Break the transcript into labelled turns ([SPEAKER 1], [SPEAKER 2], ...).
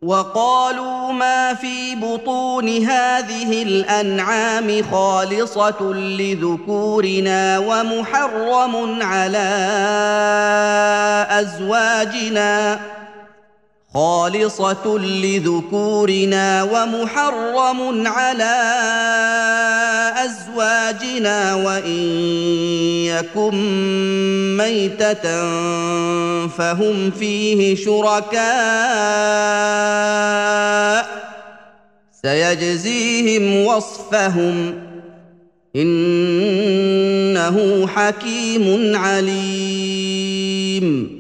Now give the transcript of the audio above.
[SPEAKER 1] وقالوا ما في بطون هذه الأنعام خالصة لذكورنا ومحرم على أزواجنا وإن يكن ميتة فهم فيه شركاء سيجزيهم وصفهم إنه حكيم عليم